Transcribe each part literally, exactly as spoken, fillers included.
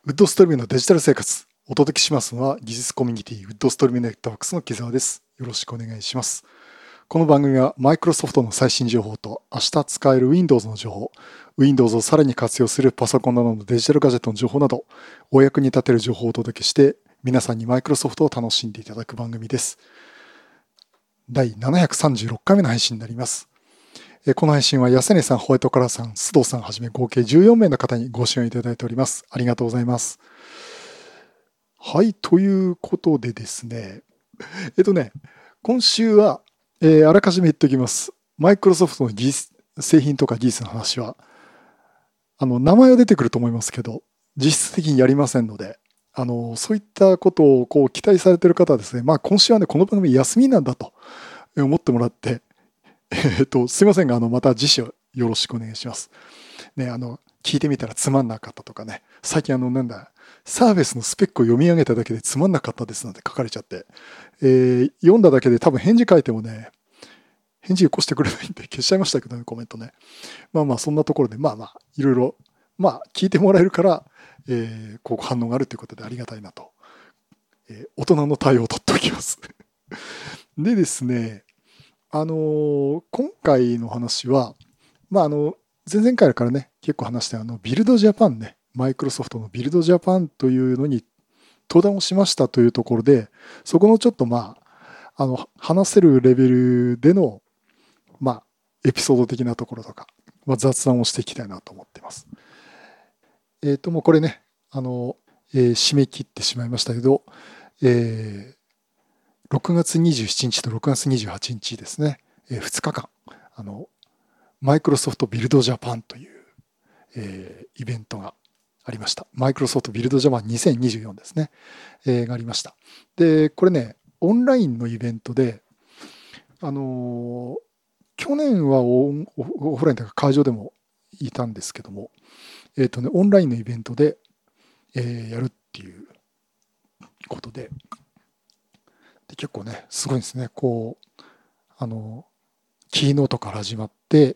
ウッドストリームのデジタル生活。お届けしますのは技術コミュニティウッドストリームネットワークスの木澤です。よろしくお願いします。この番組はマイクロソフトの最新情報と明日使える Windows の情報、Windows をさらに活用するパソコンなどのデジタルガジェットの情報など、お役に立てる情報をお届けして、皆さんにマイクロソフトを楽しんでいただく番組です。だいななひゃくさんじゅうろっかいめの配信になります。この配信は安根さん、ホワイトカラーさん、須藤さんはじめ合計じゅうよんめいの方にご支援いただいております。ありがとうございます。はい、ということでですね、えっとね、今週は、えーあらかじめ言っておきます。マイクロソフトの技術製品とか技術の話は、あの、名前は出てくると思いますけど、実質的にやりませんので、あの、そういったことをこう期待されている方はですね、まあ今週はね、この番組休みなんだと思ってもらって、えっと、すいませんが、あの、また次週よろしくお願いします。ね、あの、聞いてみたらつまんなかったとかね、最近あの、なんだ、サービスのスペックを読み上げただけでつまんなかったですなんて書かれちゃって、えー読んだだけで多分返事書いてもね、返事起こしてくれないんで消しちゃいましたけどね、コメントね。まあまあ、そんなところで、まあまあ、いろいろ、まあ、聞いてもらえるから、えーこう反応があるということでありがたいなと。えー大人の対応を取っておきます。でですね、あのー今回の話は、まあ、あの、前々回からね、結構話したあの、ビルドジャパンね、マイクロソフトのビルドジャパンというのに登壇をしましたというところで、そこのちょっとまあ、あの、話せるレベルでの、まあ、エピソード的なところとか、まあ、雑談をしていきたいなと思っています。えっと、もうこれね、あの、えー締め切ってしまいましたけど、えーろくがつにじゅうしちにちとろくがつにじゅうはちにちですね、えーふつかかん、あの、マイクロソフトビルドジャパンという、えーイベントがありました。マイクロソフトビルドジャパンにせんにじゅうよんですね、えーがありました。で、これね、オンラインのイベントで、あのー去年はオンオオフラインというか会場でもいたんですけども、えっとね、オンラインのイベントで、えーやるっていうことで、で結構ね、すごいですね。こう、あの、キーノートから始まって、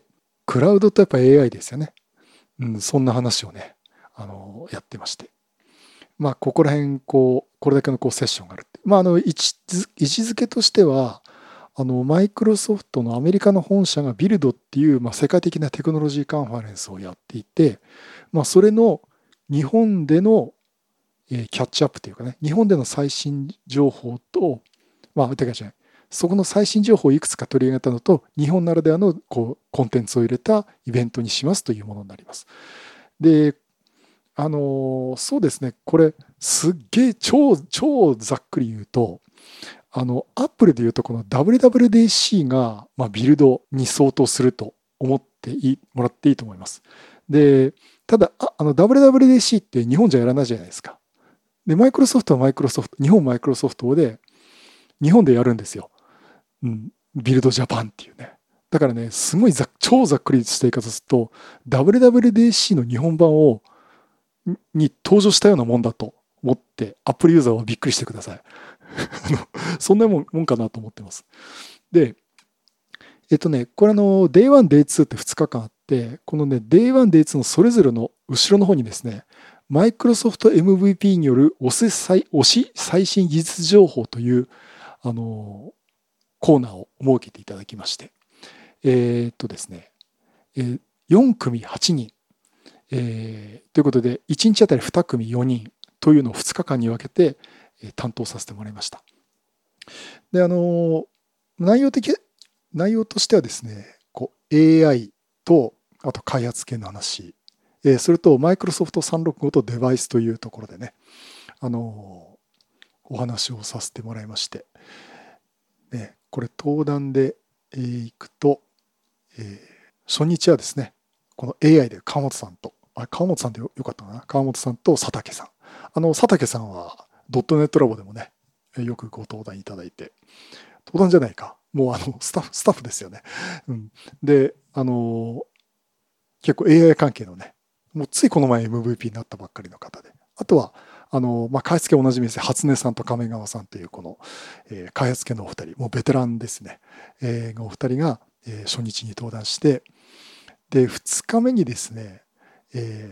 クラウドとやっぱ エーアイ ですよね。うん、そんな話をね、あの、やってまして。まあ、ここら辺、こう、これだけのこうセッションがあるって。まあ、あの、位置づ位置づけとしては、あの、マイクロソフトのアメリカの本社がビルドっていう、まあ、世界的なテクノロジーカンファレンスをやっていて、まあ、それの日本での、えーキャッチアップというかね、日本での最新情報と、まあ、てかじゃない、そこの最新情報をいくつか取り上げたのと、日本ならではのこうコンテンツを入れたイベントにしますというものになります。で、あのーそうですね、これ、すっげえ超、超ざっくり言うと、あの、アップルで言うと、この ダブリューダブリューディーシー が、まあ、ビルドに相当すると思っていいもらっていいと思います。で、ただ、ああの ダブリューダブリューディーシー って日本じゃやらないじゃないですか。で、マイクロソフトはマイクロソフト、日本マイクロソフトで、日本でやるんですよ。うん、ビルドジャパンっていうね。だからね、すごいざ超ざっくりした言い方すると、ダブリューダブリューディーシー の日本版をに登場したようなもんだと思って、アップルユーザーはびっくりしてください。あのそんなもんもんかなと思ってます。で、えっとね、これあの、デイワン、デイツー ってふつかかんあって、このね、デイワン、デイツー のそれぞれの後ろの方にですね、マイクロソフト エムブイピー による推し最推し最新技術情報という、あの、コーナーを設けていただきまして、えーっとですね、えーよんくみはちにん、えーということで、いちにちあたりにくみよにんというのをふつかかんに分けて、えー担当させてもらいました。で、あの、内容的、内容としてはですね、こう エーアイ と、あと開発系の話、えーそれとマイクロソフトさんろくごとデバイスというところでね、あの、お話をさせてもらいまして、ね、これ登壇で、えーいくと、えー初日はですね、この エーアイ で川本さんと、あ、川本さんでよよかったかな、川本さんと佐竹さん。あの、佐竹さんはドットネットラボでもね、よくご登壇いただいて、登壇じゃないか、もうあの、スタッフ、スタッフですよね。うん、で、あの、結構 エーアイ 関係のね、もうついこの前 エムブイピー になったばっかりの方で、あとは、あの、まあ、開発系同じ店、初音さんと亀川さんというこの、えー開発系のお二人、もうベテランですね、えーお二人が、えー初日に登壇して、で、ふつかめにですね、えー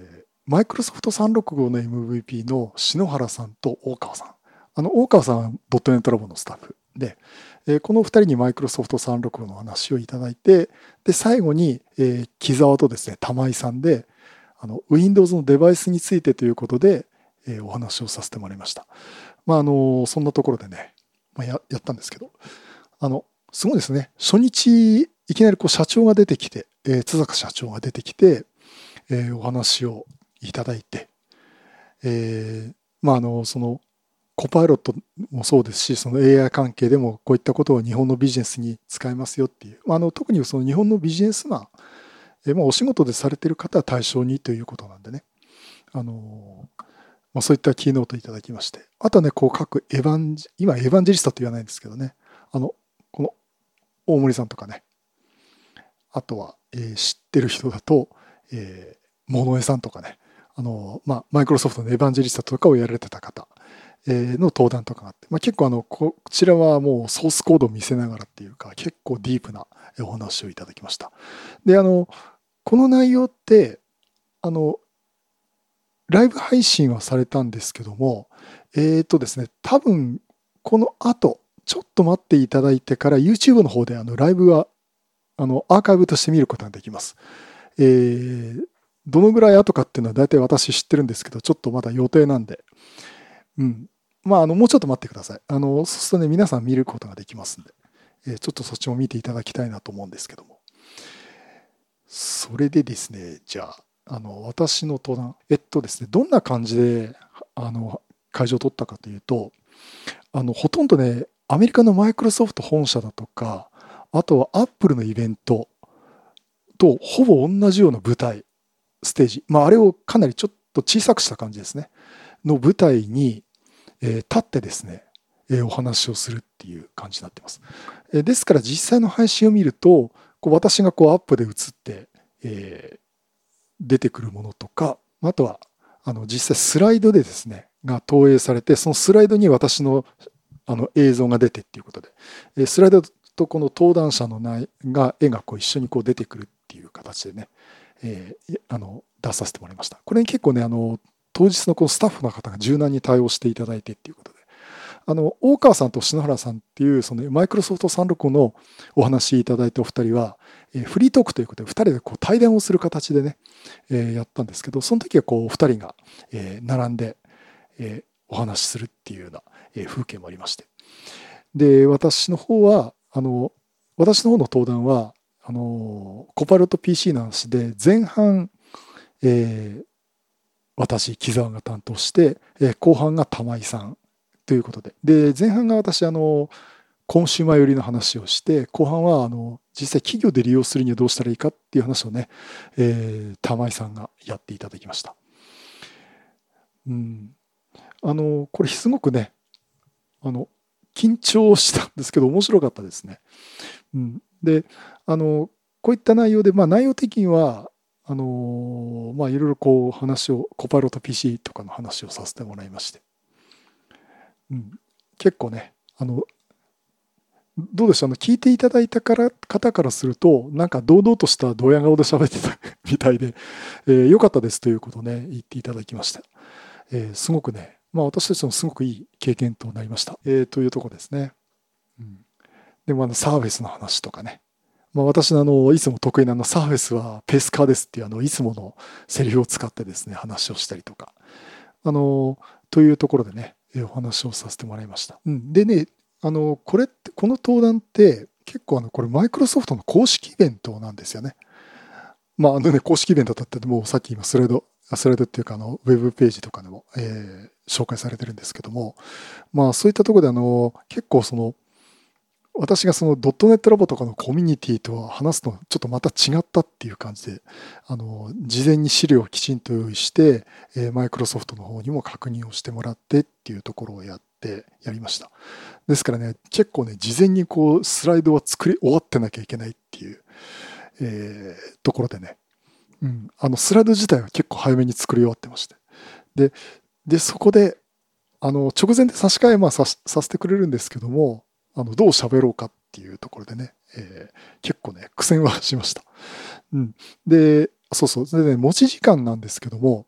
マイクロソフトさんろくごの エムブイピー の篠原さんと大川さん。あの、大川さんはドットネットラボのスタッフで、えーこのふたりにマイクロソフトさんろくごの話をいただいて、で、最後に、えー木澤とですね、玉井さんで、あの、Windows のデバイスについてということで、えーお話をさせてもらいました。まあ、あの、そんなところでね、まあ、や、やったんですけど、あの、すごいですね。初日、いきなりこう社長が出てきて、えー津坂社長が出てきて、えーお話をいただいて、えーまあ、あの、その、コパイロットもそうですし、その エーアイ 関係でもこういったことを日本のビジネスに使えますよっていう、まあ、あの特にその日本のビジネスマン、えーまあ、お仕事でされている方は対象にということなんでね、あのーまあ、そういったキーノートいただきまして、あとはね、こう各エヴァンジ、今エヴァンジェリストって言わないんですけどね、あの、この大森さんとかね、あとは、えー知ってる人だと、えー、物江さんとかね、あの、まあ、マイクロソフトのエヴァンジェリストとかをやられてた方、えーの登壇とかがあって、まあ、結構あの、こちらはもうソースコードを見せながらっていうか、結構ディープなお話をいただきました。で、あの、この内容って、あの、ライブ配信はされたんですけども、えっとですね、多分、この後、ちょっと待っていただいてから YouTube の方であのライブはあのアーカイブとして見ることができます。えーどのぐらい後かっていうのは大体私知ってるんですけど、ちょっとまだ予定なんで、うん。まあ、あの、もうちょっと待ってください。あの、そうするとね、皆さん見ることができますんで、えーちょっとそっちも見ていただきたいなと思うんですけども。それでですね、じゃあ、あの、私の登壇、えっとですね、どんな感じで、あの、会場を取ったかというと、あの、ほとんどね、アメリカのマイクロソフト本社だとか、あとはアップルのイベントとほぼ同じような舞台、ステージ、まあ、あれをかなりちょっと小さくした感じですね、の舞台に、えー立ってですね、えーお話をするっていう感じになってます。えーですから実際の配信を見ると、こう私がこうアップで映って、えー出てくるものとか、あとはあの実際スライドでですね、が投影されて、そのスライドに私のあの映像が出てっていうことで、えースライドとこの登壇者の内が絵がこう一緒にこう出てくるっていう形でね、えーあの出させてもらいました。これに結構ね、あの当日のこのスタッフの方が柔軟に対応していただいてっていうことで、あの大川さんと篠原さんっていうそのマイクロソフトさんろくごのお話いただいたお二人は、えーフリートークということでふたりでこう対談をする形でね、えーやったんですけど、その時はこうふたりが、えー並んで、えーお話しするっていうような、えー風景もありまして、で私の方はあの私の方の登壇はあのコパイロット ピーシー の話で前半、えー私木澤が担当して、えー後半が玉井さんということで、で前半が私あのコンシューマー寄りの話をして、後半はあの実際企業で利用するにはどうしたらいいかっていう話をね、えー玉井さんがやっていただきました。うん、あのこれすごくね、あの緊張したんですけど面白かったですね。うん、で、あのこういった内容で、まあ、内容的にはあのまあいろいろこう話をコパイロット ピーシー とかの話をさせてもらいまして、うん、結構ね、あのどうでしょう、あの聞いていただいたから方からすると、なんか堂々としたドヤ顔で喋ってたみたいで、えー、よかったですということをね、言っていただきました。えーすごくね、まあ私たちもすごくいい経験となりました。えーというところですね。うん、でもあのサーフェスの話とかね、まあ、私のあのいつも得意なあのサーフェスはペースカーですっていうあのいつものセリフを使ってですね、話をしたりとか、あの、というところでね、えーお話をさせてもらいました。うん、でね、あの、これって、この登壇って結構あの、これマイクロソフトの公式イベントなんですよね。まあ、あのね、公式イベントだってもうさっき今スライド、スライドっていうかあの、ウェブページとかでも、えー紹介されてるんですけども、まあそういったところであの、結構その、私がそのドットネットラボとかのコミュニティとは話すのちょっとまた違ったっていう感じで、あの、事前に資料をきちんと用意して、えー、マイクロソフトの方にも確認をしてもらってっていうところをやって、やりました。ですからね、結構ね、事前にこう、スライドは作り終わってなきゃいけないっていう、えーところでね、うん、あの、スライド自体は結構早めに作り終わってまして。で、で、そこで、あの、直前で差し替え、まあさ、させてくれるんですけども、あの、どう喋ろうかっていうところでね、えー結構ね、苦戦はしました。うん。で、そうそう。でね、持ち時間なんですけども、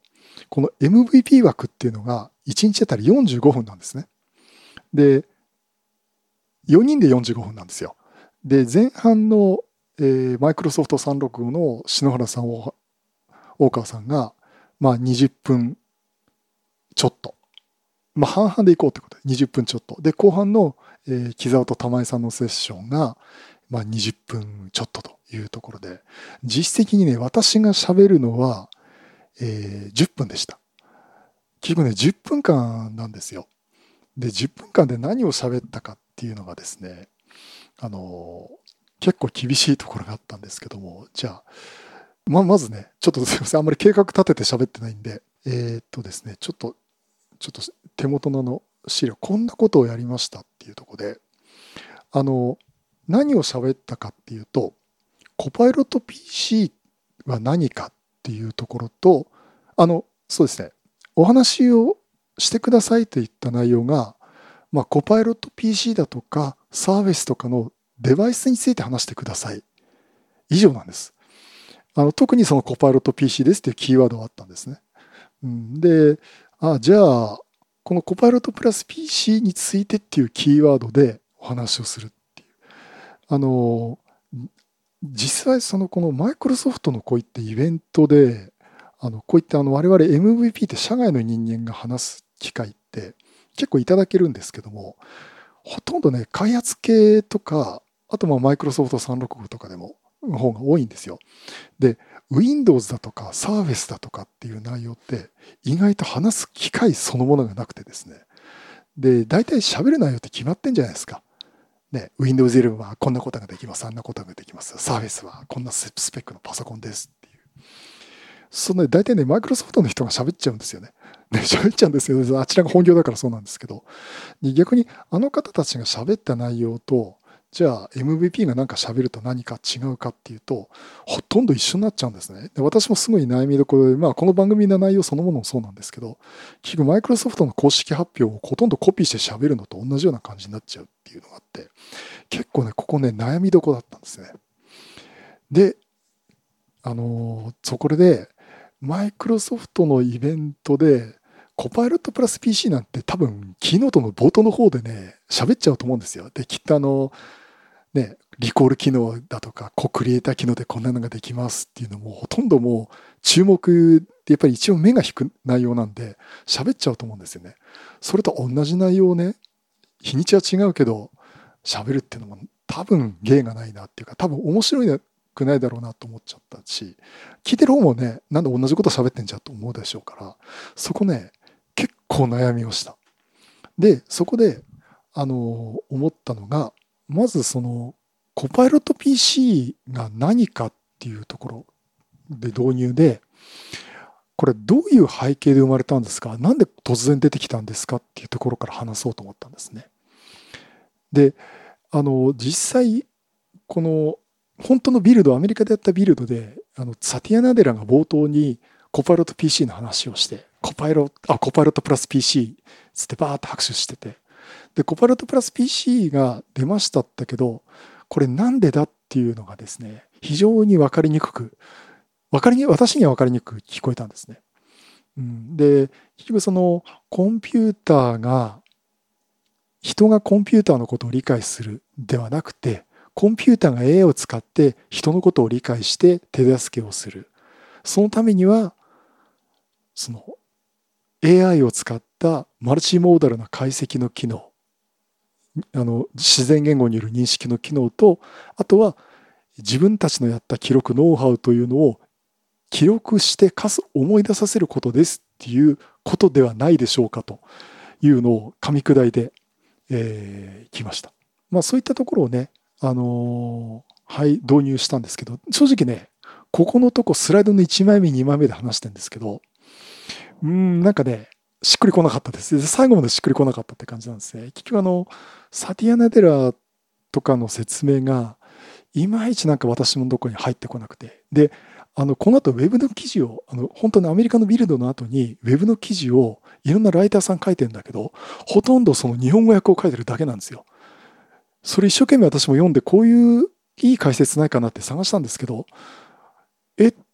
この エムブイピー 枠っていうのがいちにちあたりよんじゅうごふんなんですね。で、よにんでよんじゅうごふんなんですよ。で、前半の、えー、マイクロソフトさんろくごの篠原さん、大川さんが、まあ、にじゅっぷんちょっと。まあ、半々でいこうってことで、にじゅっぷんちょっと。で、後半の、えー、木澤と玉井さんのセッションが、まあ、にじゅっぷんちょっとというところで、実質的にね、私が喋るのは、えー、じゅっぷんでした。結局ね、じゅっぷんかんなんですよ。で、じゅっぷんかんで何を喋ったかっていうのがですね、あのー結構厳しいところがあったんですけども、じゃあ、ま、まずね、ちょっとすいません、あんまり計画立てて喋ってないんで、えーっとですね、ちょっと、ちょっと手元のあの資料、こんなことをやりましたっていうところで、あの、何を喋ったかっていうと、コパイロット ピーシー は何かっていうところと、あの、そうですね、お話をしてくださいといった内容が、まあ、コパイロット ピーシー だとか、サービスとかのデバイスについて話してください。以上なんです。あの特にそのコパイロット ピーシー ですっていうキーワードがあったんですね。うん、で、あ、じゃあ、このコパイロットプラス ピーシー についてっていうキーワードでお話をするっていう。あの、実際そのこのマイクロソフトのこういったイベントで、あのこういったあの我々 エムブイピー って社外の人間が話す機会って結構いただけるんですけども、ほとんどね、開発系とか、あとまあマイクロソフトさんろくごとかでも、方が多いんですよ。で、Windows だとか Surface だとかっていう内容って意外と話す機会そのものがなくてですね。で、大体喋る内容って決まってんじゃないですか。ね、Windows イレブンはこんなことができます、あんなことができます。Surface はこんなスペックのパソコンですっていう。そのね、大体ね、マイクロソフトの人が喋っちゃうんですよね。ね、喋っちゃうんですよね。あちらが本業だからそうなんですけど。逆にあの方たちが喋った内容と、じゃあ エムブイピー が何か喋ると何か違うかっていうと、ほとんど一緒になっちゃうんですね。で、私もすごい悩みどころで、まあこの番組の内容そのものもそうなんですけど、結局マイクロソフトの公式発表をほとんどコピーして喋るのと同じような感じになっちゃうっていうのがあって、結構ね、ここね、悩みどころだったんですね。で、あのー、そこで、マイクロソフトのイベントで、コパイロットプラス ピーシー なんて多分、キーノートの冒頭の方でね、喋っちゃうと思うんですよ。で、きっとあの、ね、リコール機能だとか、コクリエイター機能でこんなのができますっていうのも、ほとんどもう注目ってやっぱり一応目が引く内容なんで、喋っちゃうと思うんですよね。それと同じ内容をね、日にちは違うけど、喋るっていうのも多分芸がないなっていうか、多分面白いくないだろうなと思っちゃったし、聞いてる方もね、なんで同じこと喋ってんじゃんと思うでしょうから、そこね、結構悩みました。で、そこで、あの、思ったのが、まずその、コパイロット ピーシー が何かっていうところで導入で、これどういう背景で生まれたんですか、なんで突然出てきたんですかっていうところから話そうと思ったんですね。で、あの、実際、この、本当のビルド、アメリカでやったビルドで、あの、サティア・ナデラが冒頭にコパイロット ピーシー の話をして、コパイロット、あ、コパイロットプラス ピーシー つってバーッと拍手してて、で、コパイロットプラス ピーシー が出ましたったけど、これなんでだっていうのがですね、非常に分かりにくく、分かりに、私には分かりにくく聞こえたんですね。うん、で、結局そのコンピューターが、人がコンピューターのことを理解するではなくて、コンピューターが エーアイ を使って人のことを理解して手助けをする。そのためには、その エーアイ を使ったマルチモーダルな解析の機能、あの自然言語による認識の機能と、あとは自分たちのやった記録、ノウハウというのを記録してかつ思い出させることですっていうことではないでしょうかというのを噛み砕いてき、えー、ました。まあそういったところをね、あのー、はい、導入したんですけど、正直ね、ここのとこスライドのいちまいめ、にまいめで話してるんですけど、うーん、なんかね、しっくりこなかったです。最後までしっくりこなかったって感じなんですね。結局あの、サティア・ナデラとかの説明が、いまいちなんか私のところに入ってこなくて。で、あの、この後ウェブの記事を、あの、本当にアメリカのビルドの後にウェブの記事をいろんなライターさん書いてるんだけど、ほとんどその日本語訳を書いてるだけなんですよ。それ一生懸命私も読んで、こういういい解説ないかなって探したんですけど、えっ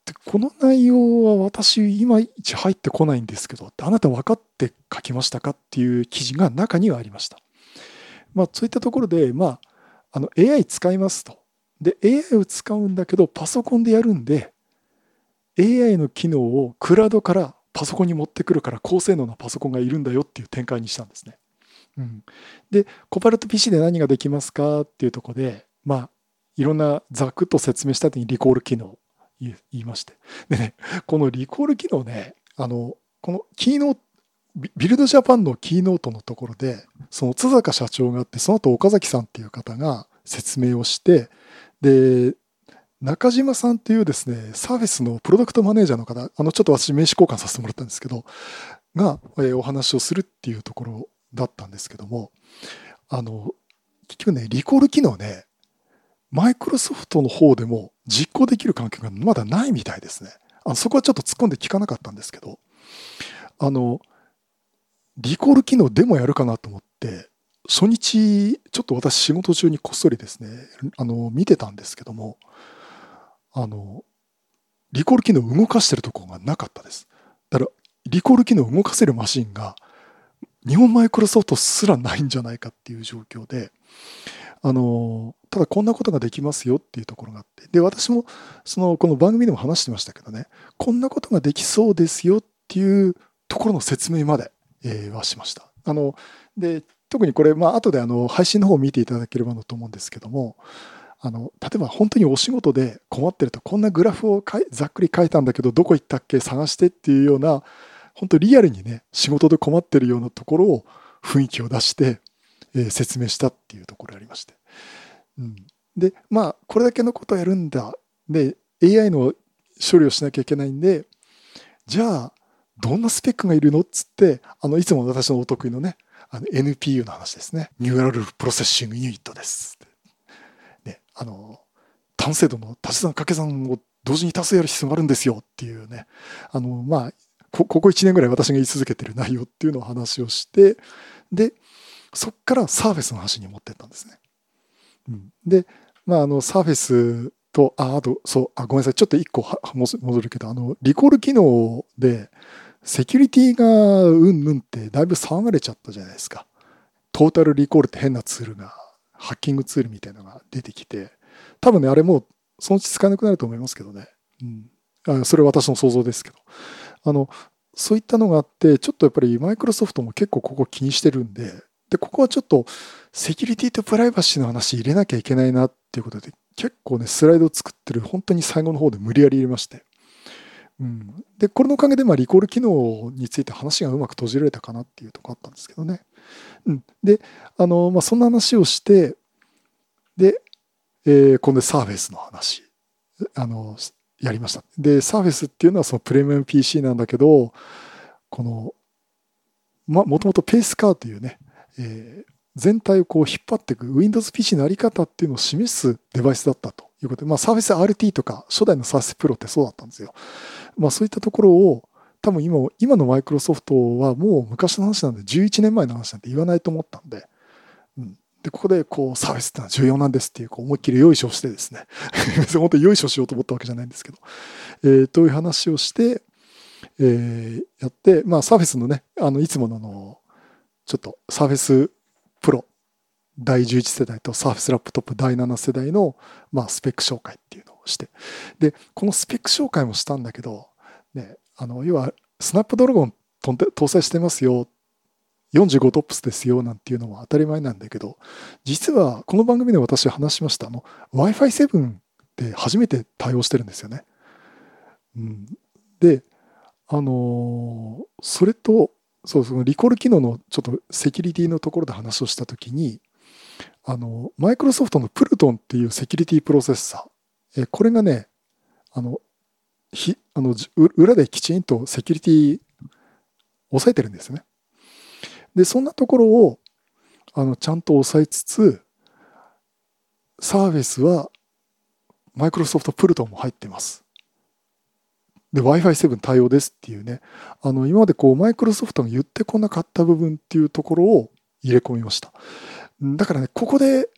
でこの内容は私いまいち入ってこないんですけど、あなた分かって書きましたかっていう記事が中にはありました。まあ、そういったところで、まあ、あの エーアイ 使いますと。で、エーアイ を使うんだけど、パソコンでやるんで、エーアイ の機能をクラウドからパソコンに持ってくるから高性能なパソコンがいるんだよっていう展開にしたんですね。うん、で、コパイロット ピーシー で何ができますかっていうところで、まあ、いろんなざっくと説明した後にリコール機能を言いまして。でね、このリコール機能ね、あの、このキーノート、ビルドジャパンのキーノートのところで、その津坂社長があって、その後岡崎さんっていう方が説明をして、で、中島さんっていうですね、サーフェスのプロダクトマネージャーの方、あの、ちょっと私名刺交換させてもらったんですけど、が、えーお話をするっていうところだったんですけども、あの、結局ね、リコール機能ね、マイクロソフトの方でも実行できる環境がまだないみたいですね。あのそこはちょっと突っ込んで聞かなかったんですけど、あの、リコール機能でもやるかなと思って、初日、ちょっと私仕事中にこっそりですね、あの、見てたんですけども、あの、リコール機能を動かしてるところがなかったです。だから、リコール機能を動かせるマシンが、日本マイクロソフトすらないんじゃないかっていう状況で、あの、ただこんなことができますよっていうところがあって、で、私も、その、この番組でも話してましたけどね、こんなことができそうですよっていうところの説明まで、えーはしました。あの、で、特にこれ、まあ、後であの、配信の方を見ていただければなと思うんですけども、あの、例えば本当にお仕事で困ってると、こんなグラフをかいざっくり書いたんだけど、どこ行ったっけ探してっていうような、本当リアルにね、仕事で困ってるようなところを雰囲気を出して、えー説明したっていうところがありまして。うん、で、まあ、これだけのことをやるんだ。で、エーアイ の処理をしなきゃいけないんで、じゃあ、どんなスペックがいるのっつって、あの、いつも私のお得意のね、あの エヌピーユー の話ですね。ニューラルプロセッシングユニットです。ね、あの、単精度の足し算掛け算を同時に足すやる必要があるんですよっていうね、あの、まあ、こここいちねんぐらい私が言い続けてる内容っていうのを話をして、で、そっからサーフェスの話に持ってったんですね。うん、で、まあ、あの、サーフェスと、あ、あと、そう、あ、ごめんなさい、ちょっと一個は戻るけど、あの、リコール機能で、セキュリティがうんぬんってだいぶ騒がれちゃったじゃないですか。トータルリコールって変なツールが、ハッキングツールみたいなのが出てきて、多分ね、あれもうそのうち使えなくなると思いますけどね。うん。あ、それは私の想像ですけど。あの、そういったのがあって、ちょっとやっぱりマイクロソフトも結構ここ気にしてるんで、で、ここはちょっとセキュリティとプライバシーの話入れなきゃいけないなっていうことで、結構ね、スライドを作ってる、本当に最後の方で無理やり入れまして。うん、で、これのおかげで、まあ、リコール機能について話がうまく閉じられたかなっていうところあったんですけどね。うん、で、あの、まあ、そんな話をして、で、えー、今度サーフェスの話、あの、やりました。で、サーフェスっていうのはそのプレミアム ピーシー なんだけど、この、ま、もともとペースカーというね、えー全体をこう引っ張っていく Windows ピーシー のあり方っていうのを示すデバイスだったということで、まあ、サーフェス アールティー とか初代のサーフェスプロってそうだったんですよ。まあ、そういったところを多分今今のマイクロソフトはもう昔の話なんでじゅういちねんまえの話なんて言わないと思ったんで、うん、でここでこうサーフェスってのは重要なんですっていうこう思いっきりよいしょしてですね本当によいしょしようと思ったわけじゃないんですけど、えー、という話をして、えーやって、まあ、サーフェスのねあのいつものあのちょっとサーフェスプロだいじゅういち世代とサーフェスラップトップだいなな世代の、まあ、スペック紹介っていうのをして、でこのスペック紹介もしたんだけど、ね、あの要はスナップドラゴン搭載してますよ、よんじゅうごトップスですよなんていうのも当たり前なんだけど、実はこの番組で私話しましたあの ワイファイセブン って初めて対応してるんですよね。うん、で、あのーそれとそうそのリコール機能のちょっとセキュリティのところで話をしたときに、あの、マイクロソフトのプルトンっていうセキュリティプロセッサー、えこれがね、あの、ひあのじ裏できちんとセキュリティ抑えてるんですよね。で、そんなところをあのちゃんと抑えつつ、サーフェスはマイクロソフトプルトンも入ってます。で、ワイファイセブン 対応ですっていうね、あの今までこうマイクロソフトが言ってこなかった部分っていうところを入れ込みました。だからね、ここで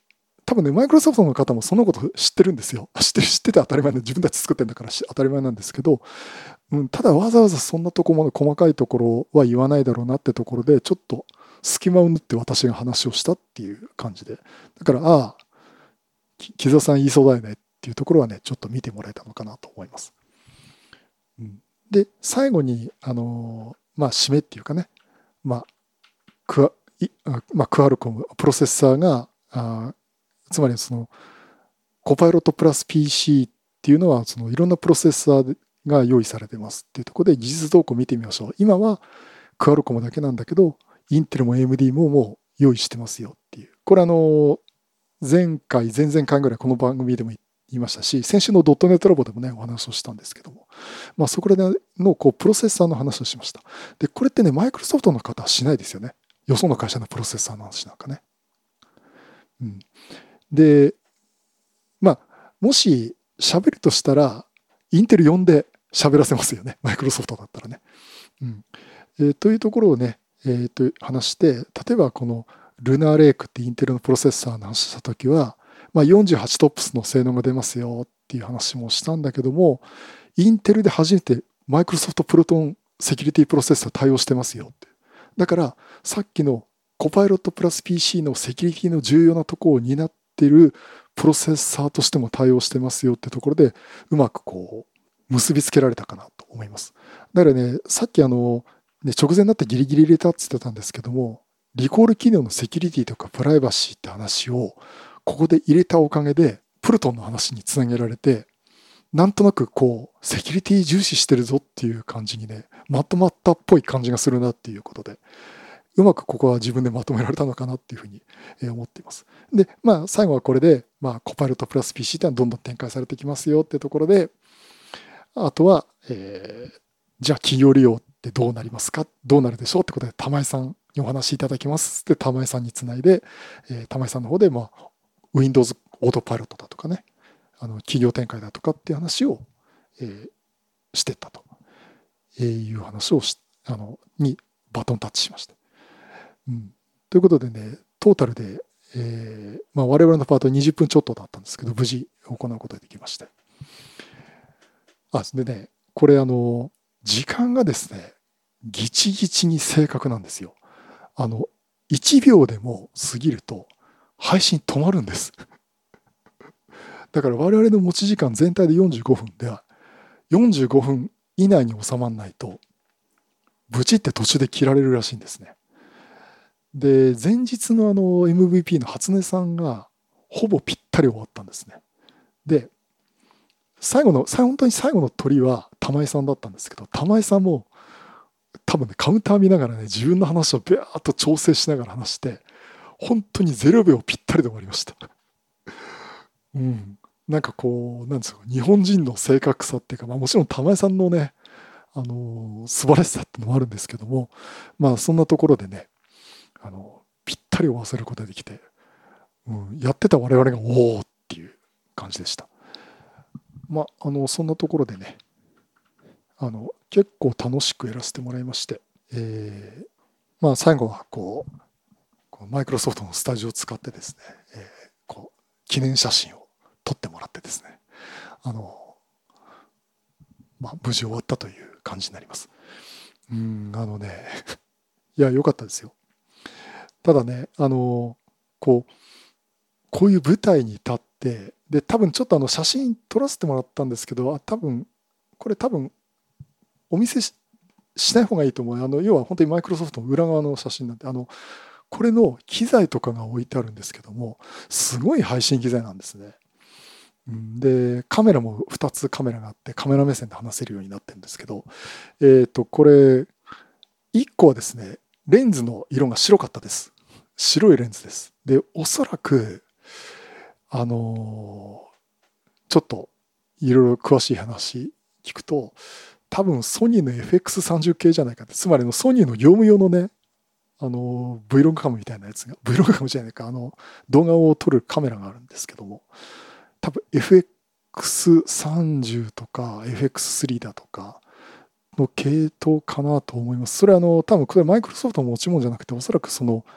多分ね、マイクロソフトの方もそのこと知ってるんですよ。知ってる、知ってて当たり前で自分たち作ってるんだから当たり前なんですけど、うん、ただわざわざそんなところまで細かいところは言わないだろうなってところで、ちょっと隙間を縫って私が話をしたっていう感じで。だから、ああ、木澤さん言いそうだよねっていうところはね、ちょっと見てもらえたのかなと思います。うん、で、最後に、あのー、まあ、締めっていうかね、まあ、クア、まあ、クアルコム、プロセッサーが、あつまりその、コパイロットプラス ピーシー っていうのは、そのいろんなプロセッサーが用意されてますっていうところで技術動向を見てみましょう。今はクアルコムだけなんだけど、インテルも エーエムディー ももう用意してますよっていう。これあの、前回、前々回ぐらいこの番組でも言いましたし、先週のドットネットラボでもね、お話をしたんですけども、まあそこでのこうプロセッサーの話をしました。で、これってね、マイクロソフトの方はしないですよね。よその会社のプロセッサーの話なんかね。うん。で、まあ、もし喋るとしたら、インテル呼んで喋らせますよね。マイクロソフトだったらね。うんえー、というところをね、えー、と話して、例えばこのルナーレイクってインテルのプロセッサーの話したときは、まあ、よんじゅうはちトップスの性能が出ますよっていう話もしたんだけども、インテルで初めてマイクロソフトプロトンセキュリティプロセッサー対応してますよって。だから、さっきのコパイロットプラス ピーシー のセキュリティの重要なところを担っているプロセッサーとしても対応してますよってところで、うまくこう、結びつけられたかなと思います。だからね、さっきあの、ね、直前になってギリギリ入れたって言ってたんですけども、リコール機能のセキュリティとかプライバシーって話を、ここで入れたおかげで、プルトンの話につなげられて、なんとなくこう、セキュリティ重視してるぞっていう感じにね、まとまったっぽい感じがするなっていうことで、うまくここは自分でまとめられたのかなっていうふうに思っています。で、まあ、最後はこれで、まあ、コパイロットプラス ピーシー ってのはどんどん展開されてきますよっていうところで、あとは、えー、じゃあ企業利用ってどうなりますか、どうなるでしょうってことで、玉井さんにお話しいただきますで、玉井さんにつないで、えー、玉井さんの方で、まあ、Windows オートパイロットだとかね、あの企業展開だとかっていう話を、えー、してったという話をしあのにバトンタッチしました。うん、ということでね、トータルで、えーまあ、我々のパートにじゅっぷんちょっとだったんですけど、無事行うことができまして。あ、でね、これあの、時間がですね、ギチギチに正確なんですよ。あの、いちびょうでも過ぎると配信止まるんです。だから我々の持ち時間全体でよんじゅうごふんでは、よんじゅうごふん以内に収まらないと、ブチって途中で切られるらしいんですね。で、前日のあの エムブイピー の初音さんがほぼぴったり終わったんですね。で、最後の、本当に最後の鳥は玉井さんだったんですけど、玉井さんも多分ね、カウンター見ながらね、自分の話をビャーっと調整しながら話して、本当にゼロびょうぴったりで終わりました。うん。なんかこう、なんですか、日本人の正確さっていうか、まあもちろん玉井さんのね、あのー、素晴らしさっていうのもあるんですけども、まあそんなところでね、あの、ぴったり終わせることができて、うん、やってた我々がおおっていう感じでした。まあ、あの、そんなところでね、あの、結構楽しくやらせてもらいまして、えー、まあ最後はこう、こうマイクロソフトのスタジオを使ってですね、えー、こう、記念写真を撮ってもらってですね、あの、まあ無事終わったという感じになります。うん、あのね、いや、良かったですよ。ただね、あの、こう、こういう舞台に立って、で、多分ちょっとあの写真撮らせてもらったんですけど、あ、多分、これ多分、お見せし、しない方がいいと思う。あの、要は本当にマイクロソフトの裏側の写真なんで、あの、これの機材とかが置いてあるんですけども、すごい配信機材なんですね。で、カメラもふたつカメラがあって、カメラ目線で話せるようになってるんですけど、えっと、これ、いっこはですね、レンズの色が白かったです。白いレンズです。で、おそらく、あのー、ちょっといろいろ詳しい話聞くと、多分ソニーの エフエックスさんじゅう 系じゃないかって、つまりのソニーの業務用のね、あのー、Vlog カムみたいなやつが、Vlog カムじゃないか、あの、動画を撮るカメラがあるんですけども、多分 エフエックスさんじゅう とか エフエックススリー だとかの系統かなと思います。それはあの、多分これマイクロソフトの持ち物じゃなくて、おそらくその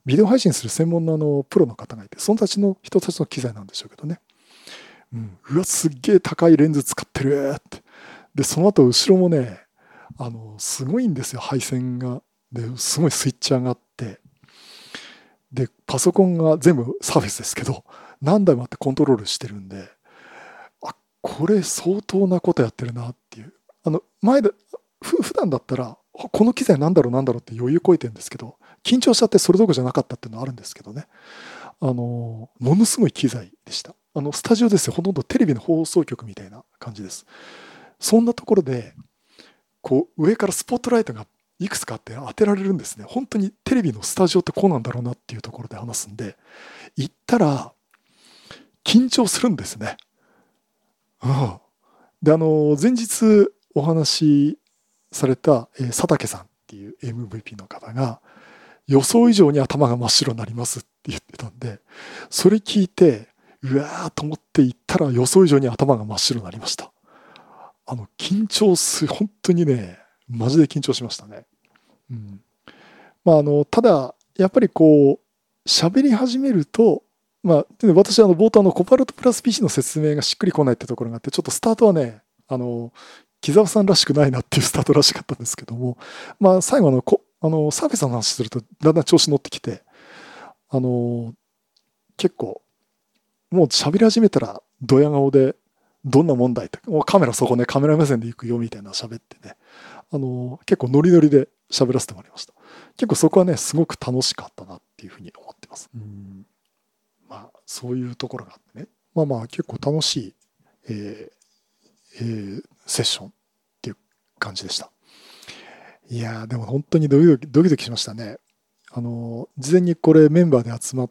ビデオ配信する専門のあのプロの方がいて、そのたちの人たちの機材なんでしょうけどね。うん、うわ、すっげえ高いレンズ使ってるって。で、その後後ろもね、あの、すごいんですよ、配線が。で、すごいスイッチ上がって、で、パソコンが全部サーフェスですけど、何台もあってコントロールしてるんで、あ、これ相当なことやってるなっていう。あの、前で、ふ普段だったら、この機材なんだろうなんだろうって余裕こいてるんですけど、緊張しちゃってそれどころじゃなかったっていうのはあるんですけどね。あの、ものすごい機材でした。あの、スタジオですよ。ほとんどテレビの放送局みたいな感じです。そんなところで、こう、上からスポットライトがいくつかあって当てられるんですね。本当にテレビのスタジオってこうなんだろうなっていうところで話すんで、行ったら緊張するんですね。うん。で、あの、前日お話しされた、えー佐竹さんっていう エムブイピー の方が、予想以上に頭が真っ白になりますって言ってたんで、それ聞いて、うわーと思って行ったら予想以上に頭が真っ白になりました。あの、緊張す、本当にね、マジで緊張しましたね。うん。まあ、あの、ただ、やっぱりこう、喋り始めると、まあ、で私、あの、冒頭のコパルトプラス ピーシー の説明がしっくりこないってところがあって、ちょっとスタートはね、あの、木澤さんらしくないなっていうスタートらしかったんですけども、まあ、最後のこ、あの、サーフェスの話すると、だんだん調子乗ってきて、あの、結構、もう喋り始めたら、ドヤ顔で、どんな問題って、もうカメラそこね、カメラ目線で行くよみたいな喋ってね、あの、結構ノリノリで喋らせてもらいました。結構そこはね、すごく楽しかったなっていうふうに思ってます。うん、まあ、そういうところがあってね。まあまあ、結構楽しい、えーえーセッションっていう感じでした。いやー、でも本当にドキドキ、ドキドキしましたね。あの、事前にこれメンバーで集まって、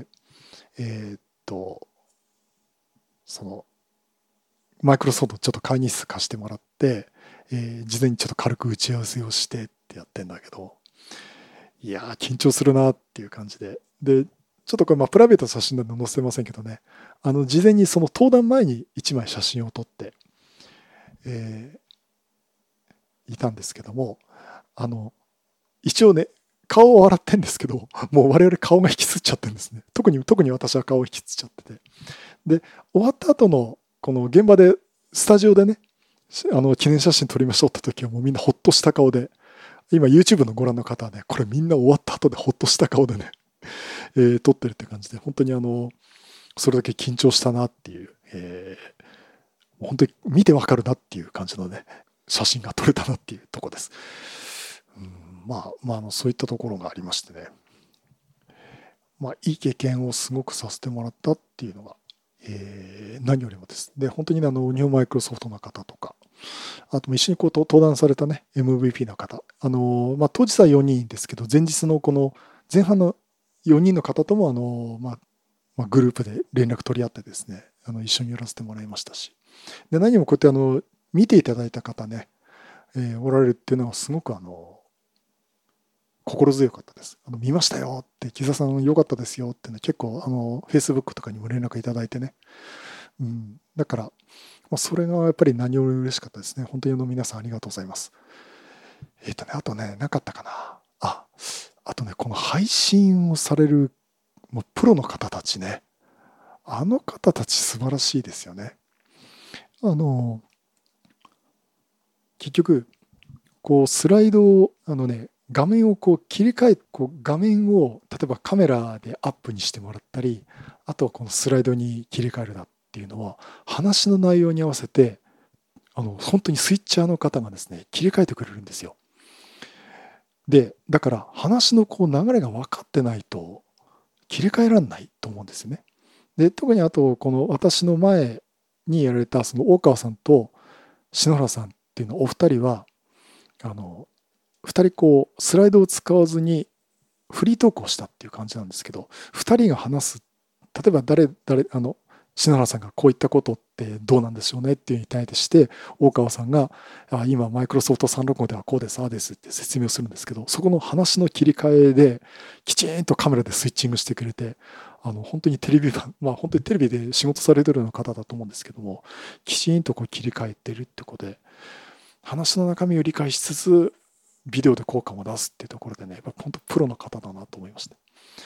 えーっと、その、マイクロソフトちょっと会議室貸してもらって、えー事前にちょっと軽く打ち合わせをしてってやってんだけど、いやー、緊張するなっていう感じで。で、ちょっとこれ、まあ、プライベートの写真なんで載せてませんけどね、あの、事前にその登壇前にいちまい写真を撮って、えーいたんですけども、あの、一応ね、顔を洗ってんですけど、もう我々顔が引きつっちゃってるんですね。特に、特に私は顔を引きつっちゃってて。で、終わった後の、この現場で、スタジオでね、あの、記念写真撮りましょうって時はもうみんなほっとした顔で、今 YouTube のご覧の方はね、これみんな終わった後でほっとした顔でね、えー撮ってるって感じで、本当にあの、それだけ緊張したなっていう、えー、本当に見てわかるなっていう感じのね、写真が撮れたなっていうところです。うん、まあ、まあ、あの、そういったところがありましてね、まあ、いい経験をすごくさせてもらったっていうのが、えー何よりもです。で、本当にあの、日本マイクロソフトの方とか、あとも一緒にこう登壇されたね、エムブイピー の方、あの、まあ、当日はよにんですけど、前日のこの前半のよにんの方とも、あの、まあ、まあ、グループで連絡取り合ってですね、あの、一緒にやらせてもらいましたし、で、何もこうやってあの、見ていただいた方ね、えーおられるっていうのはすごくあの、心強かったです。あの見ましたよって、木澤さん良かったですよってね、結構あの、Facebook とかにも連絡いただいてね。うん。だから、まあ、それがやっぱり何より嬉しかったですね。本当にあの皆さんありがとうございます。えっとね、あとね、なかったかな。あ、あとね、この配信をされる、もうプロの方たちね。あの方たち素晴らしいですよね。あの、結局、こうスライドを、あのね、画面をこう切り替え、こう画面を例えばカメラでアップにしてもらったり、あとはこのスライドに切り替えるだっていうのは、話の内容に合わせて、あの、本当にスイッチャーの方がですね、切り替えてくれるんですよ。で、だから話のこう流れが分かってないと切り替えられないと思うんですよね。で、特にあと、この私の前にやられたその大川さんと篠原さんっていうのお二人は、あの、二人こうスライドを使わずにフリートークをしたっていう感じなんですけど、二人が話す、例えば誰、誰、あの、篠原さんがこういったことってどうなんでしょうねっていうに対して、大川さんが、あ今、マイクロソフトさんろくごではこうです、ああですって説明をするんですけど、そこの話の切り替えで、きちんとカメラでスイッチングしてくれて、あの、本当にテレビ版、まあ本当にテレビで仕事されてるような方だと思うんですけども、きちんとこう切り替えてるってことで、話の中身を理解しつつ、ビデオで効果も出すっていうところでね、やっぱ本当プロの方だなと思いました。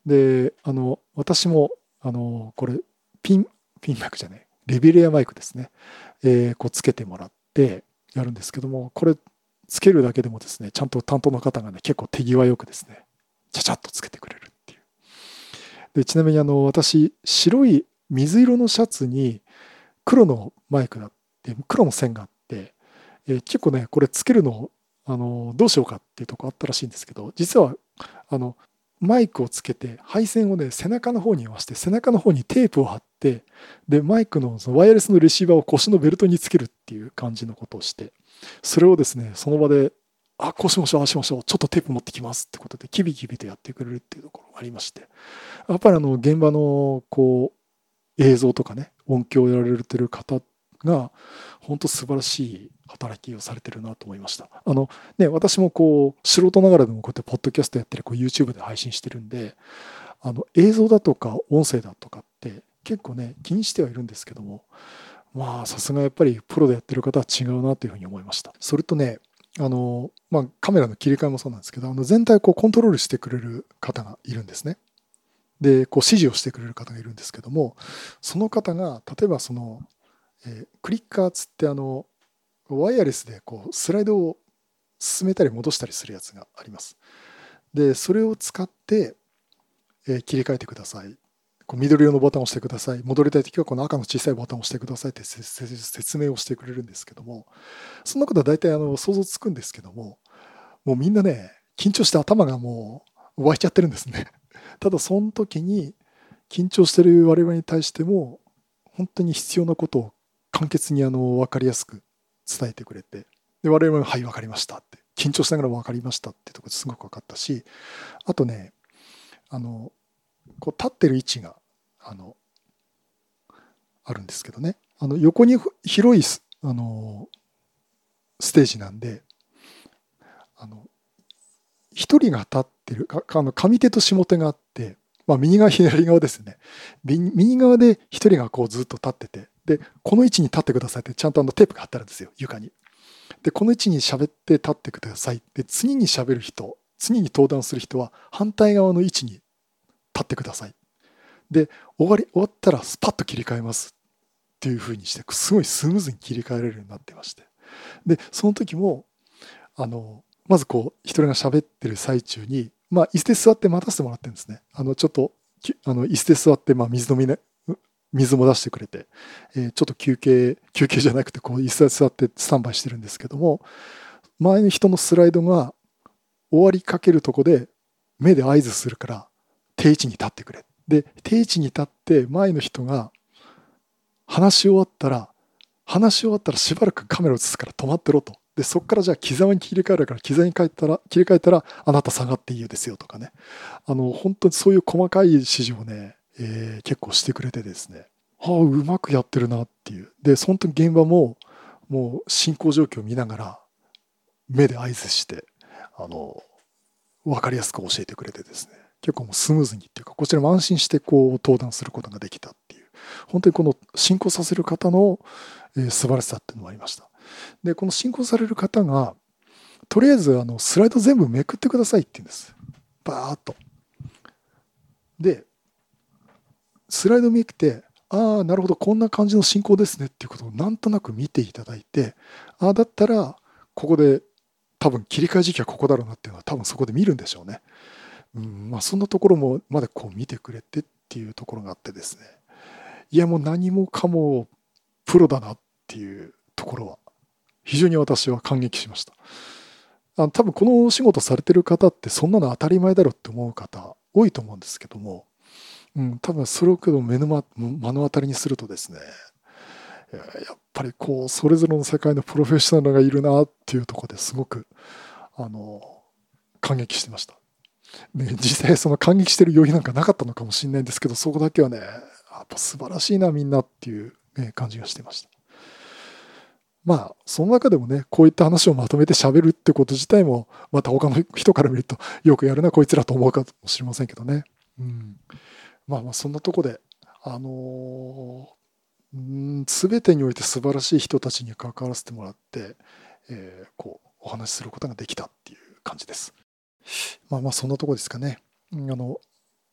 で、あの、私も、あの、これ、ピン、ピンマイクじゃない、レビレアマイクですね。えーこうつけてもらってやるんですけども、これ、つけるだけでもですね、ちゃんと担当の方がね、結構手際よくですね、ちゃちゃっとつけてくれるっていう。で、ちなみにあの、私、白い水色のシャツに黒のマイクがあって、黒の線があって、えー結構ね、これつけるの、あの、どうしようかっていうとこあったらしいんですけど、実は、あの、マイクをつけて、配線をね、背中の方に合わせて、背中の方にテープを貼って、で、マイクのそのワイヤレスのレシーバーを腰のベルトにつけるっていう感じのことをして、それをですね、その場で、あ、こうしましょう、ああしましょう、ちょっとテープ持ってきますってことで、キビキビとやってくれるっていうところがありまして、やっぱりあの、現場の、こう、映像とかね、音響をやられてる方が、本当素晴らしい働きをされてるなと思いました。あのね、私もこう、素人ながらでもこうやってポッドキャストやったり、こう YouTube で配信してるんで、あの映像だとか音声だとかって結構ね、気にしてはいるんですけども、まあ、さすがやっぱりプロでやってる方は違うなというふうに思いました。それとね、あの、まあ、カメラの切り替えもそうなんですけど、あの全体をこうコントロールしてくれる方がいるんですね。で、こう指示をしてくれる方がいるんですけども、その方が、例えばその、えークリッカーつってあの、ワイヤレスでこうスライドを進めたり戻したりするやつがあります。で、それを使って、えー切り替えてください。こう緑色のボタンを押してください。戻りたいときはこの赤の小さいボタンを押してくださいってせせ説明をしてくれるんですけども、そんなことは大体あの想像つくんですけども、もうみんなね、緊張して頭がもう湧いちゃってるんですね。ただその時に緊張してる我々に対しても、本当に必要なことを簡潔にあの分かりやすく伝えてくれて、で我々もはい分かりましたって、緊張しながらも分かりましたってところですごく分かったし、あとね、あのこう立ってる位置があのあるんですけどね、あの横に広いスあのステージなんで、あの一人が立ってるかあの上手と下手があって、まあ、右側左側ですね。右右側で一人がこうずっと立ってて、でこの位置に立ってくださいってちゃんとあのテープが貼ってあるんですよ、床に。でこの位置に喋って立ってください。で次に喋る人、次に登壇する人は反対側の位置に立ってください。で終わり終わったらスパッと切り替えますっていう風にして、すごいスムーズに切り替えられるようになってまして、でその時もあのまずこう一人が喋ってる最中に、まあ、椅子で座って待たせてもらってるんですね。あのちょっとあの椅子で座って、まあ、水飲みね水も出してくれて、えーちょっと休憩休憩じゃなくてこう椅子で座ってスタンバイしてるんですけども、前の人のスライドが終わりかけるとこで目で合図するから定位置に立ってくれ。で定位置に立って前の人が話し終わったら話し終わったらしばらくカメラを映すから止まってろと。で、そこからじゃあ刻みに切り替えるから刻みに変えたら切り替えたらあなた下がっていいですよとかね。あの本当にそういう細かい指示をね、えー結構してくれてですね。ああ、うまくやってるなっていう。で、その時現場ももう進行状況を見ながら目で合図して、あの分かりやすく教えてくれてですね。結構もうスムーズにっていうか、こちらも安心してこう登壇することができたっていう。本当にこの進行させる方のえー素晴らしさっていうのもありました。で、この進行される方が、とりあえずあのスライド全部めくってくださいって言うんです。バーッと。で、スライドめくって、ああ、なるほど、こんな感じの進行ですねっていうことをなんとなく見ていただいて、ああ、だったら、ここで多分切り替え時期はここだろうなっていうのは多分そこで見るんでしょうね。うん、まあそんなところもまでこう見てくれてっていうところがあってですね。いやもう何もかもプロだなっていうところは非常に私は感激しました。あの多分このお仕事されてる方ってそんなの当たり前だろって思う方多いと思うんですけども、うん、多分それをけど目の、ま、目の当たりにするとですね、やっぱりこうそれぞれの世界のプロフェッショナルがいるなっていうところですごくあの感激してました。ね、実際その感激してる余裕なんかなかったのかもしれないんですけど、そこだけはね、やっぱ素晴らしいなみんなっていう、ね、感じがしてました。まあ、その中でもね、こういった話をまとめて喋るってこと自体も、また他の人から見ると、よくやるな、こいつらと思うかもしれませんけどね。うん。まあまあ、そんなとこで、あのー、すべてにおいて素晴らしい人たちに関わらせてもらって、えーこう、お話しすることができたっていう感じです。まあまあ、そんなとこですかね。うんあの、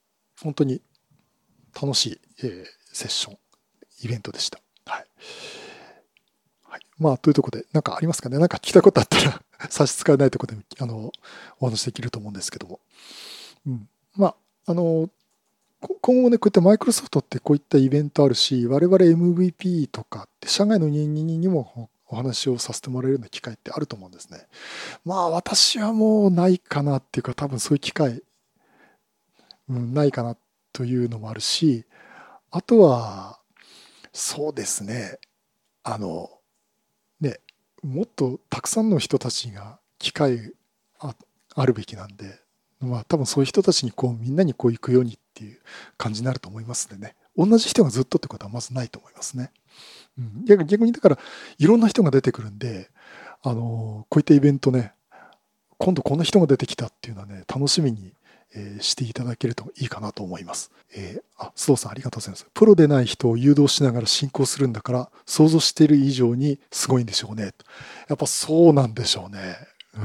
本当に楽しい、えーセッション、イベントでした。はい。はい、まあ、というところで、何かありますかね。なんか聞きたいことあったら差し支えないところで、あの、お話できると思うんですけども。うん。まあ、あの、今後ね、こういったマイクロソフトってこういったイベントあるし、我々 エムブイピー とかって社外の人間にもお話をさせてもらえるような機会ってあると思うんですね。まあ私はもうないかなっていうか、多分そういう機会、うん、ないかなというのもあるし、あとは、そうですね、あの、ね、もっとたくさんの人たちが機会あ、あるべきなんで、まあ多分そういう人たちにこうみんなにこう行くようにっていう感じになると思いますんでね。同じ人がずっとってことはまずないと思いますね。うん、逆逆にだからいろんな人が出てくるんで、あのこういったイベントね、今度こんな人が出てきたっていうのはね、楽しみに、えーしていただけるといいかなと思います。えーあ、須藤さんありがとうございます。プロでない人を誘導しながら進行するんだから、想像している以上にすごいんでしょうね。やっぱそうなんでしょうね。うん。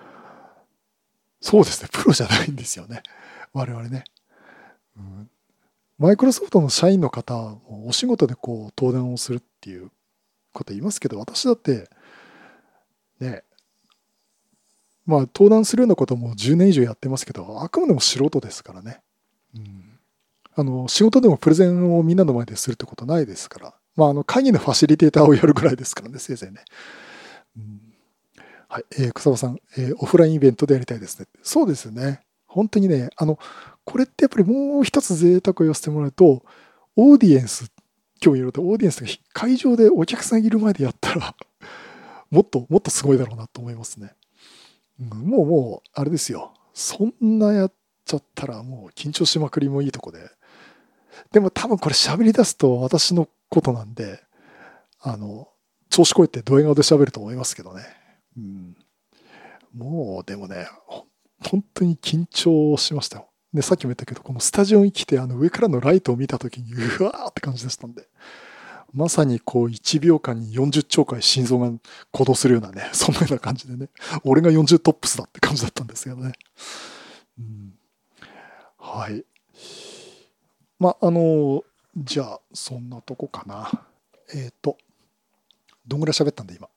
そうですね。プロじゃないんですよね。我々ね。うん、マイクロソフトの社員の方もお仕事でこう登壇をするっていうこと言いますけど、私だってね、まあ登壇するようなこともじゅうねん以上やってますけど、あくまでも素人ですからね。うん、あの仕事でもプレゼンをみんなの前でするってことないですから、まあ、あの会議のファシリテーターをやるぐらいですからね、せいぜいね。うん、はい、えー草場さん、えーオフラインイベントでやりたいですね。そうですよね。本当にね、あの、これってやっぱりもう一つ贅沢を言わせてもらうと、オーディエンス、今日言うとオーディエンスが会場でお客さんいる前でやったらもっともっとすごいだろうなと思いますね。うん、もうもう、あれですよ。そんなやっちゃったらもう緊張しまくりもいいとこで。でも多分これ喋り出すと私のことなんで、あの、調子こいてドヤ顔で喋ると思いますけどね。うん、もうでもね、ほ本当に緊張しましたよ。で、さっきも言ったけど、このスタジオに来て、あの上からのライトを見たときに、うわーって感じでしたんで、まさにこういちびょうかんによんじゅっちょうかい心臓が鼓動するようなね、そんなような感じでね、俺がよんじゅうトップスだって感じだったんですけどね。うん、はい。まあ、あの、じゃあ、そんなとこかな。えっと、どんぐらい喋ったんだ、今。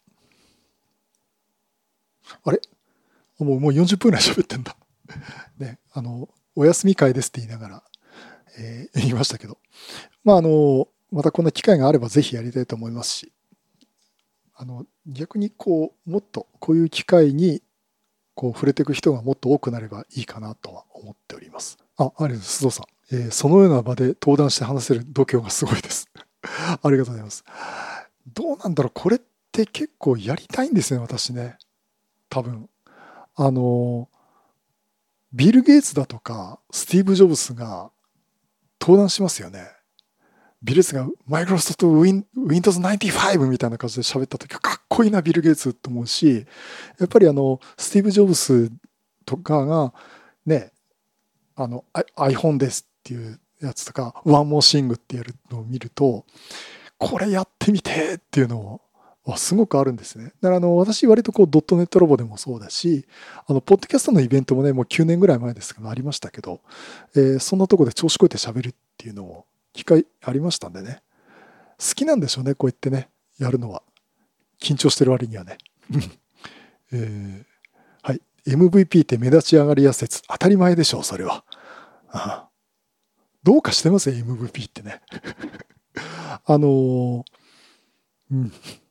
あれもう、もうよんじゅっぷんぐらい喋ってんだ。ね、あの、お休み会ですって言いながら、えー言いましたけど、まあ、あの、またこんな機会があればぜひやりたいと思いますし、あの、逆にこう、もっとこういう機会にこう触れていく人がもっと多くなればいいかなとは思っております。あ、ありがとうございます。須藤さん。えーそのような場で登壇して話せる度胸がすごいです。ありがとうございます。どうなんだろう、これって結構やりたいんですね、私ね。多分。あの、ビル・ゲイツだとか、スティーブ・ジョブスが登壇しますよね。ビル・ゲイツがマイクロソフト Windows ナインティファイブみたいな感じで喋った時はかっこいいな、ビル・ゲイツと思うし、やっぱりあの、スティーブ・ジョブスとかがね、あの、iPhone ですっていうやつとか、ワンモーシングってやるのを見ると、これやってみてっていうのはすごくあるんですね。だからあの、私割とこうドットネットラボでもそうだし、あの、ポッドキャストのイベントもね、もうきゅうねんぐらい前ですけど、ありましたけど、えーそんなとこで調子こいて喋るっていうのを機会ありましたんでね。好きなんでしょうね、こうやってね、やるのは。緊張してる割にはね。えーはい。エムブイピー って目立ち上がりや説。当たり前でしょう、それは。ああどうかしてますよ、エムブイピー ってね。あのーうん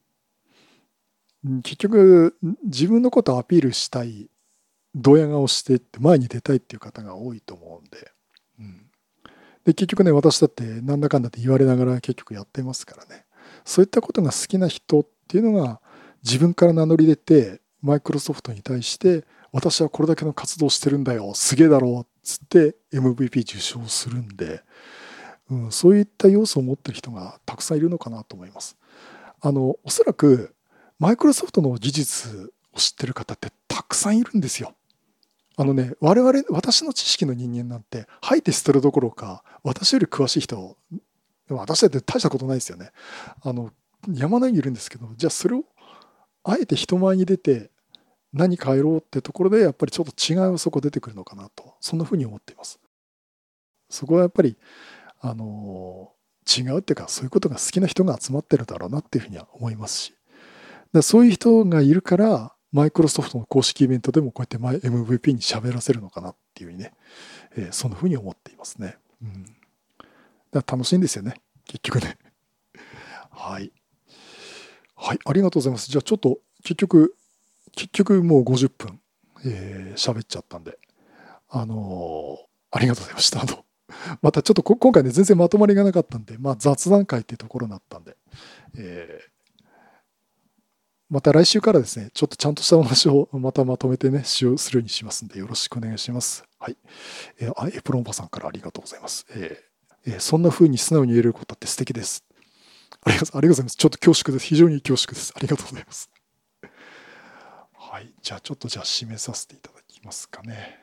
結局、自分のことをアピールしたい、ドヤ顔してって前に出たいっていう方が多いと思うんで、うん、で、結局ね、私だってなんだかんだって言われながら結局やってますからね。そういったことが好きな人っていうのが自分から名乗り出て、マイクロソフトに対して、私はこれだけの活動してるんだよ、すげえだろうっつって エムブイピー 受賞するんで、うん、そういった要素を持ってる人がたくさんいるのかなと思います。あの、おそらく、マイクロソフトの技術を知ってる方ってたくさんいるんですよ。あのね、我々、私の知識の人間なんて、吐いて捨てるどころか、私より詳しい人、私だって大したことないですよね。あの、山のようにいるんですけど、じゃあそれを、あえて人前に出て、何かやろうってところで、やっぱりちょっと違いはそこ出てくるのかなと、そんなふうに思っています。 そこはやっぱり、あの違うっていうか、そういうことが好きな人が集まってるだろうなっていうふうには思いますし、だそういう人がいるから、マイクロソフトの公式イベントでもこうやってマイ エムブイピー に喋らせるのかなっていうふうにね、えーそんなふうに思っていますね。うん、だから楽しいんですよね、結局ね。はい。はい、ありがとうございます。じゃあちょっと結局、結局もうごじゅっぷん、えー、喋っちゃったんで、あのーありがとうございました。あの、またちょっとこ今回ね、全然まとまりがなかったんで、まあ雑談会っていうところになったんで、えーまた来週からですね、ちょっとちゃんとしたお話をまたまとめてね、使用するようにしますんで、よろしくお願いします。はい。えーあエプロンパさんからありがとうございます。えーえーそんな風に素直に言えることって素敵です。ありがとうございます。ちょっと恐縮です。非常に恐縮です。ありがとうございます。はい。じゃあちょっとじゃあ締めさせていただきますかね。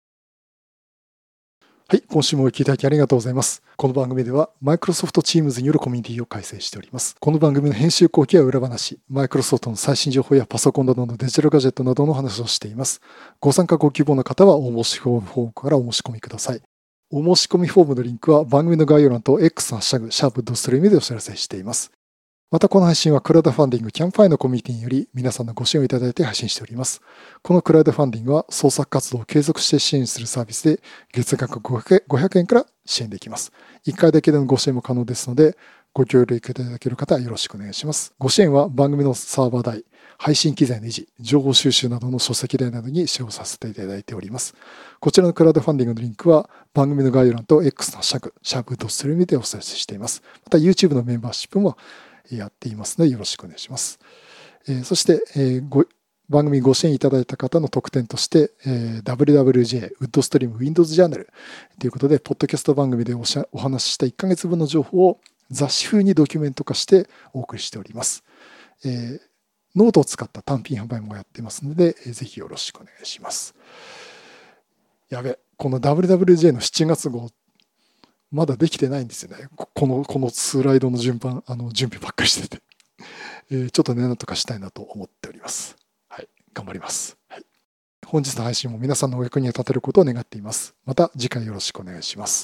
はい、今週もお聞きいただきありがとうございます。この番組では Microsoft Teams によるコミュニティを開催しております。この番組の編集後期や裏話、Microsoft の最新情報やパソコンなどのデジタルガジェットなどの話をしています。ご参加ご希望の方はお申し込みフォームからお申し込みください。お申し込みフォームのリンクは番組の概要欄と X のハッシュタグ、シャープドストリームでお知らせしています。またこの配信はクラウドファンディングキャンプファイのコミュニティにより皆さんのご支援をいただいて配信しております。このクラウドファンディングは創作活動を継続して支援するサービスで月額ごひゃくえんから支援できます。いっかいだけでのご支援も可能ですので、ご協力いただける方はよろしくお願いします。ご支援は番組のサーバー代、配信機材の維持、情報収集などの書籍代などに使用させていただいております。こちらのクラウドファンディングのリンクは番組の概要欄と X のハッシュタグ、シャープドストリームでお知らせしています。また YouTube のメンバーシップもやっていますのでよろしくお願いします。えー、そして、えー、ご番組ご支援いただいた方の特典として、えー、ダブリューダブリュージェー ウッドストリーム Windows ジャーナルということで、ポッドキャスト番組でおしゃお話ししたいっかげつぶんの情報を雑誌風にドキュメント化してお送りしております。えー、ノートを使った単品販売もやってますので、えー、ぜひよろしくお願いします。やべ、この ダブリューダブリュージェー のしちがつ号、まだできてないんですよね。この、このスライドの順番、あの準備ばっかりしてて、えー、ちょっとね、なんとかしたいなと思っております。はい、頑張ります。はい、本日の配信も皆さんのお役に立てることを願っています。また次回よろしくお願いします。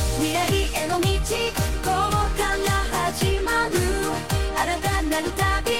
ここから始まる新たなる旅